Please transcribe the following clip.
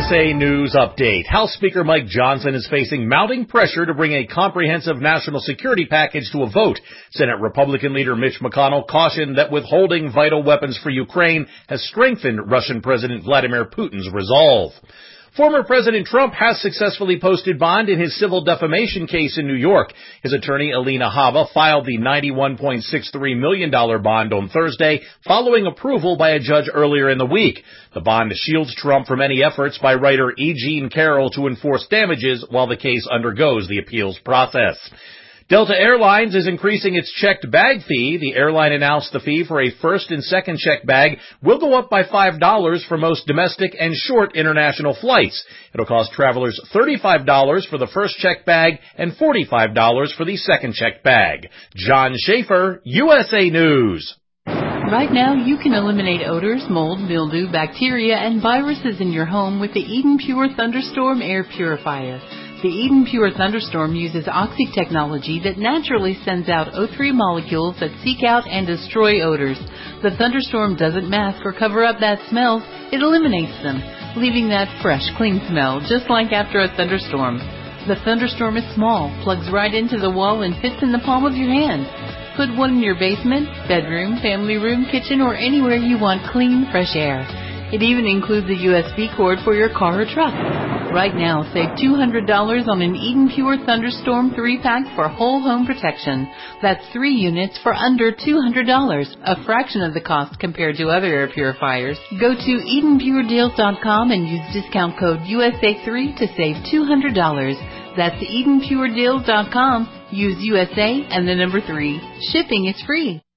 USA News Update. House Speaker Mike Johnson is facing mounting pressure to bring a comprehensive national security package to a vote. Senate Republican leader Mitch McConnell cautioned that withholding vital weapons for Ukraine has strengthened Russian President Vladimir Putin's resolve. Former President Trump has successfully posted bond in his civil defamation case in New York. His attorney, Alina Habba, filed the $91.63 million bond on Thursday, following approval by a judge earlier in the week. The bond shields Trump from any efforts by writer E. Jean Carroll to enforce damages while the case undergoes the appeals process. Delta Airlines is increasing its checked bag fee. The airline announced the fee for a first and second checked bag will go up by $5 for most domestic and short international flights. It'll cost travelers $35 for the first checked bag and $45 for the second checked bag. John Schaefer, USA News. Right now, you can eliminate odors, mold, mildew, bacteria, and viruses in your home with the Eden Pure Thunderstorm Air Purifier. The Eden Pure Thunderstorm uses oxy technology that naturally sends out O3 molecules that seek out and destroy odors. The Thunderstorm doesn't mask or cover up bad smells, it eliminates them, leaving that fresh, clean smell, just like after a thunderstorm. The Thunderstorm is small, plugs right into the wall, and fits in the palm of your hand. Put one in your basement, bedroom, family room, kitchen, or anywhere you want clean, fresh air. It even includes a USB cord for your car or truck. Right now, save $200 on an Eden Pure Thunderstorm 3-pack for whole home protection. That's 3 units for under $200, a fraction of the cost compared to other air purifiers. Go to EdenPureDeals.com and use discount code USA3 to save $200. That's EdenPureDeals.com. Use USA and the number 3. Shipping is free.